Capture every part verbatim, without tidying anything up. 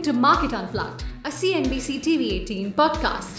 to Market Unplugged, a C N B C T V eighteen podcast.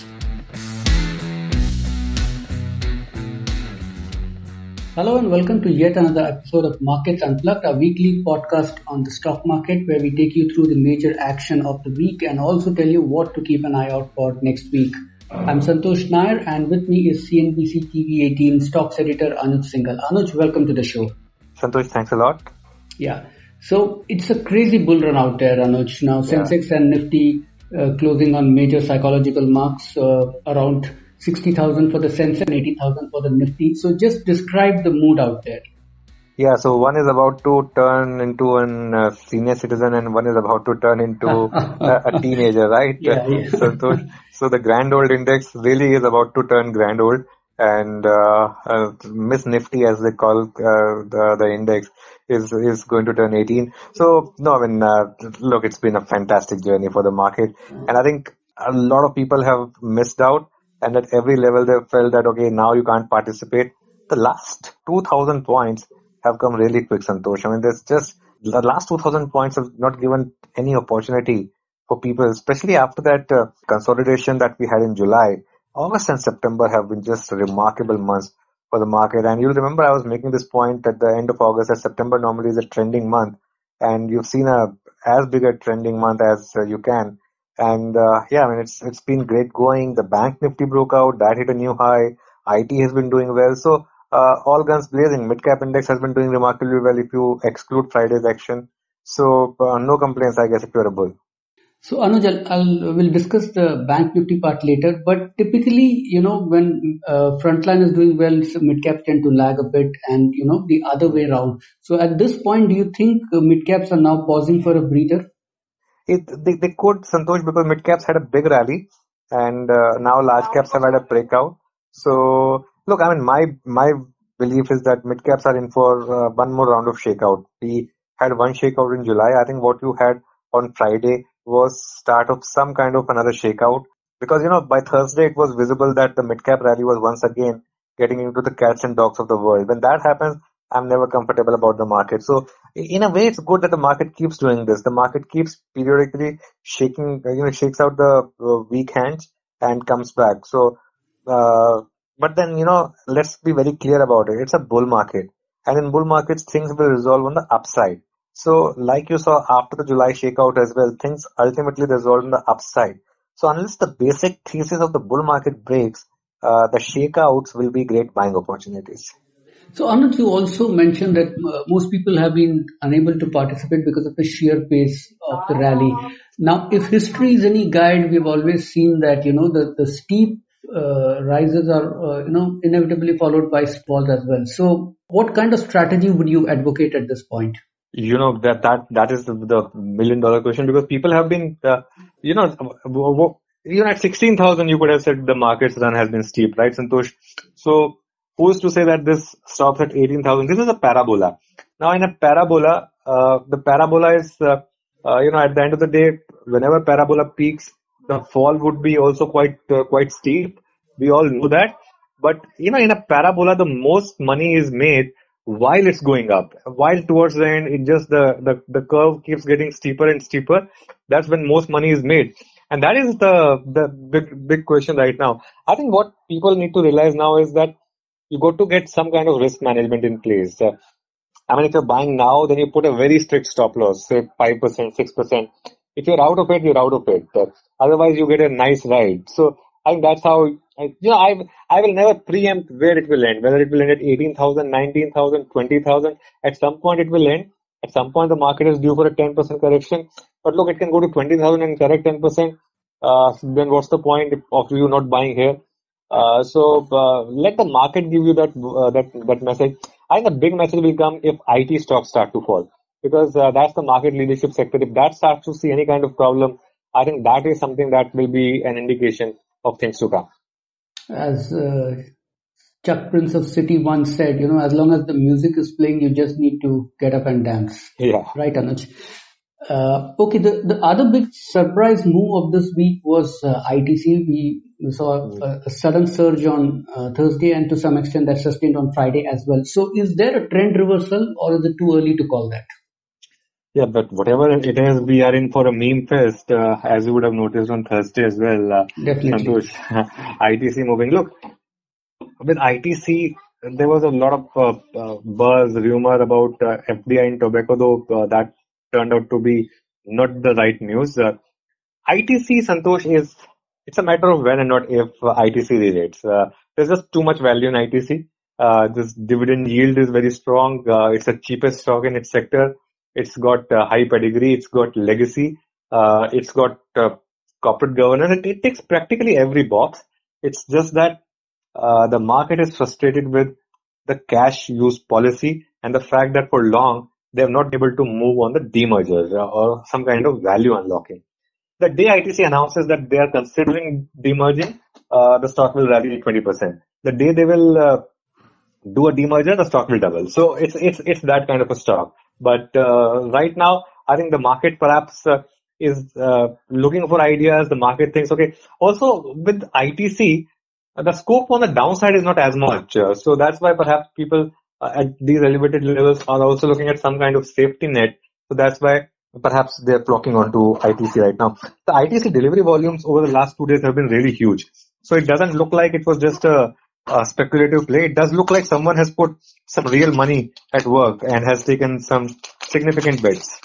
Hello and welcome to yet another episode of Markets Unplugged, a weekly podcast on the stock market where we take you through the major action of the week and also tell you what to keep an eye out for next week. I'm Santosh Nair and with me is C N B C T V eighteen stocks editor Anuj Singhal. Anuj, welcome to the show. Santosh, thanks a lot. Yeah, so it's a crazy bull run out there, Anuj. Now yeah. Sensex and Nifty uh, closing on major psychological marks, uh, around sixty thousand for the Sensex and eighty thousand for the Nifty. So just describe the mood out there. Yeah, so one is about to turn into an uh, senior citizen and one is about to turn into a, a teenager, right? Yeah, yeah. So, so the grand old index really is about to turn grand old, and uh, uh, Miss Nifty, as they call uh, the, the index, is is going to turn eighteen. So, no, I mean, uh, look, it's been a fantastic journey for the market, and I think a lot of people have missed out. And at every level, they felt that, okay, now you can't participate. The last two thousand points have come really quick, Santosh. I mean, there's just, the last two thousand points have not given any opportunity for people, especially after that uh, consolidation that we had in July. August and September have been just remarkable months for the market. And you'll remember I was making this point at the end of August that September normally is a trending month. And you've seen a as big a trending month as uh, you can. And uh, yeah, I mean, it's it's been great going. The Bank Nifty broke out, that hit a new high. I T has been doing well. So uh, all guns blazing. Mid-cap index has been doing remarkably well if you exclude Friday's action. So uh, no complaints, I guess, if you're a bull. So Anuj, I'll, I'll we'll discuss the Bank Nifty part later. But typically, you know, when uh, frontline is doing well, so mid-caps tend to lag a bit, and you know the other way around. So at this point, do you think uh, mid-caps are now pausing for a breather? It, they, they could, Santosh, because mid caps had a big rally and uh, now large caps have had a breakout. So, look, I mean, my my belief is that mid caps are in for uh, one more round of shakeout. We had one shakeout in July. I think what you had on Friday was start of some kind of another shakeout, because, you know, by Thursday it was visible that the mid cap rally was once again getting into the cats and dogs of the world. When that happens, I'm never comfortable about the market. So in a way, it's good that the market keeps doing this. The market keeps periodically shaking, you know, shakes out the uh, weak hands and comes back. So, uh, but then, you know, let's be very clear about it. It's a bull market. And in bull markets, things will resolve on the upside. So like you saw after the July shakeout as well, things ultimately resolve on the upside. So unless the basic thesis of the bull market breaks, uh, the shakeouts will be great buying opportunities. So Anuj, you also mentioned that uh, most people have been unable to participate because of the sheer pace of the rally. Now, if history is any guide, we've always seen that, you know, the, the steep uh, rises are, uh, you know, inevitably followed by falls as well. So what kind of strategy would you advocate at this point? You know, that that that is the, the million dollar question, because people have been, uh, you know, you know, at sixteen thousand, you could have said the market's run has been steep, right, Santosh? So, who's to say that this stops at eighteen thousand? This is a parabola. Now, in a parabola, uh, the parabola is, uh, uh, you know, at the end of the day, whenever parabola peaks, the fall would be also quite, uh, quite steep. We all know that. But, you know, in a parabola, the most money is made while it's going up. While towards the end, it just, the, the, the curve keeps getting steeper and steeper. That's when most money is made. And that is the, the big, big question right now. I think what people need to realize now is that you got to get some kind of risk management in place. Uh, I mean, if you're buying now, then you put a very strict stop loss, say five percent, six percent. If you're out of it, you're out of it. Uh, otherwise, you get a nice ride. So I think that's how, I, you know, I I will never preempt where it will end, whether it will end at eighteen thousand, nineteen thousand, twenty thousand. At some point, it will end. At some point, the market is due for a ten percent correction. But look, it can go to twenty thousand and correct ten percent. Uh, then what's the point of you not buying here? Uh, so uh, let the market give you that uh, that that message. I think the big message will come if I T stocks start to fall, because uh, that's the market leadership sector. If that starts to see any kind of problem, I think that is something that will be an indication of things to come. As uh, Chuck Prince of City once said, you know, as long as the music is playing, you just need to get up and dance. Yeah. Right, Anuj? Uh, okay, the, the other big surprise move of this week was uh, I T C. We saw a, a sudden surge on uh, Thursday, and to some extent that sustained on Friday as well. So is there a trend reversal, or is it too early to call that? Yeah, but whatever it is, we are in for a meme fest, uh, as you would have noticed on Thursday as well. Uh, Definitely. Santosh, I T C moving. Look, with I T C, there was a lot of uh, uh, buzz, rumor about uh, F D I in tobacco, though uh, that turned out to be not the right news. Uh, I T C, Santosh, is it's a matter of when and not if uh, I T C relates. Uh, there's just too much value in I T C. Uh, this dividend yield is very strong. Uh, it's the cheapest stock in its sector. It's got uh, high pedigree. It's got legacy. Uh, it's got uh, corporate governance. It, it ticks practically every box. It's just that uh, the market is frustrated with the cash use policy and the fact that for long they have not been able to move on the demergers uh, or some kind of value unlocking. The day I T C announces that they are considering demerging, uh, the stock will rally twenty percent. The day they will uh, do a demerger, the stock will double. So it's it's it's that kind of a stock. But uh, right now, I think the market perhaps uh, is uh, looking for ideas. The market thinks, okay. Also, with I T C, uh, the scope on the downside is not as much. Uh, so that's why perhaps people uh, at these elevated levels are also looking at some kind of safety net. So that's why perhaps they're flocking onto I T C right now. The I T C delivery volumes over the last two days have been really huge. So it doesn't look like it was just a, a speculative play. It does look like someone has put some real money at work and has taken some significant bets.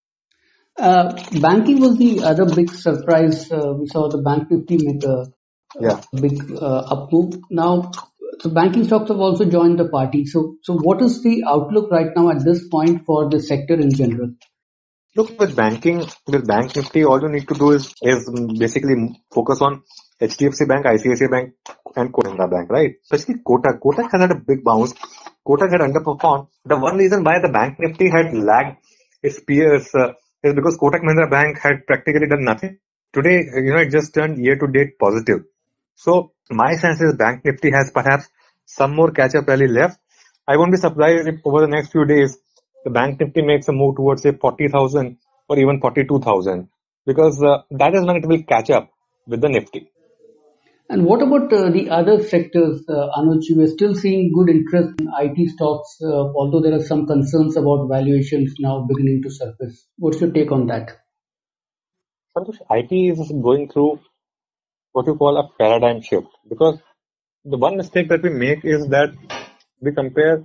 Uh, banking was the other big surprise. Uh, we saw the Bank Nifty make a, Yeah. a big uh, up move. Now, the banking stocks have also joined the party. So, so what is the outlook right now at this point for the sector in general? Look, with banking, with Bank Nifty, all you need to do is, is basically focus on H D F C Bank, I C I C I Bank, and Kotak Mahindra Bank, right? Especially Kotak. Kotak has had a big bounce. Kotak had underperformed. The one reason why the Bank Nifty had lagged its peers uh, is because Kotak Mahindra Bank had practically done nothing. Today, you know, it just turned year-to-date positive. So my sense is Bank Nifty has perhaps some more catch-up rally left. I won't be surprised if over the next few days the Bank Nifty makes a move towards say forty thousand or even forty-two thousand, because uh, that is when it will catch up with the Nifty. And what about uh, the other sectors, uh, Anuj? We are still seeing good interest in I T stocks, uh, although there are some concerns about valuations now beginning to surface. What's your take on that? Santosh, I T is going through what you call a paradigm shift, because the one mistake that we make is that we compare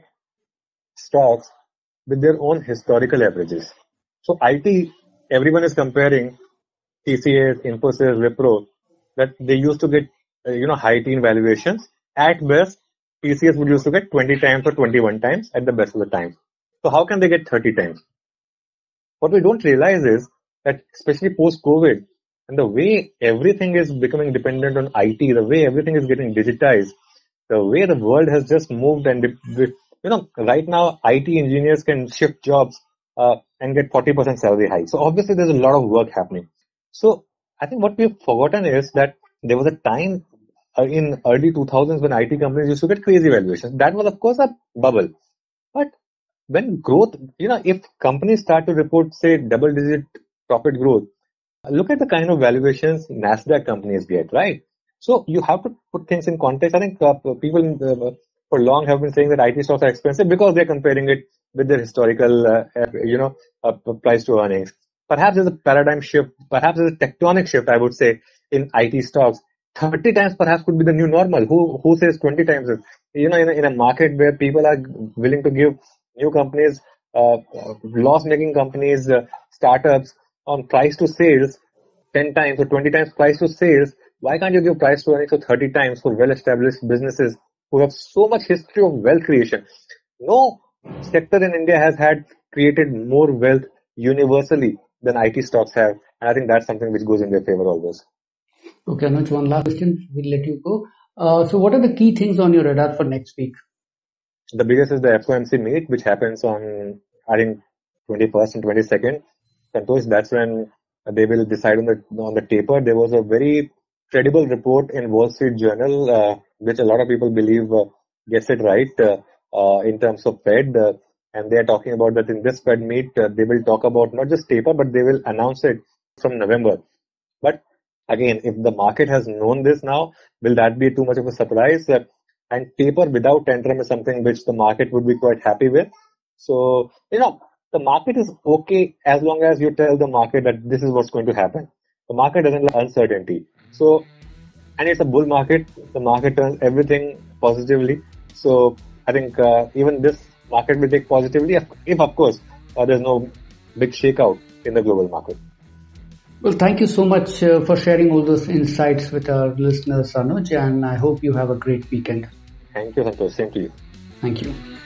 stocks with their own historical averages. So I T, everyone is comparing T C S, Infosys, Wipro, that they used to get, uh, you know, high teen valuations. At best, T C S would used to get twenty times or twenty-one times at the best of the time. So how can they get thirty times? What we don't realize is that especially post-COVID, and the way everything is becoming dependent on I T, the way everything is getting digitized, the way the world has just moved, and you know, right now I T engineers can shift jobs uh, and get forty percent salary hike. So obviously there's a lot of work happening. So I think what we've forgotten is that there was a time uh, in early two thousands when I T companies used to get crazy valuations. That was of course a bubble. But when growth, you know, if companies start to report, say, double digit profit growth, look at the kind of valuations NASDAQ companies get, right? So you have to put things in context. I think uh, people uh, for long have been saying that I T stocks are expensive because they're comparing it with their historical, uh, you know, uh, price to earnings. Perhaps there's a paradigm shift. Perhaps there's a tectonic shift, I would say, in I T stocks. thirty times perhaps could be the new normal. Who who says twenty times? You know, in a, in a market where people are willing to give new companies, uh, loss-making companies, uh, startups on price to sales ten times or twenty times price to sales, why can't you give price to earnings of thirty times for well-established businesses who have so much history of wealth creation? No sector in India has had created more wealth universally than I T stocks have. And I think that's something which goes in their favor always. Okay, Anuj, one last question. We'll let you go. Uh, so, what are the key things on your radar for next week? The biggest is the F O M C meet, which happens on, I think, twenty-first and twenty-second. Santosh, that's when they will decide on the on the taper. There was a very credible report in Wall Street Journal, uh, which a lot of people believe uh, gets it right uh, uh, in terms of Fed. Uh, and they are talking about that in this Fed meet, uh, they will talk about not just taper, but they will announce it from November. But again, if the market has known this now, will that be too much of a surprise? Uh, and taper without tantrum is something which the market would be quite happy with. So, you know, the market is okay as long as you tell the market that this is what's going to happen. The market doesn't like uncertainty. So, and it's a bull market. The market turns everything positively. So I think uh, even this market will take positively if, if of course, uh, there's no big shakeout in the global market. Well, thank you so much uh, for sharing all those insights with our listeners, Anuj, and I hope you have a great weekend. Thank you, Santosh. Same to you. Thank you.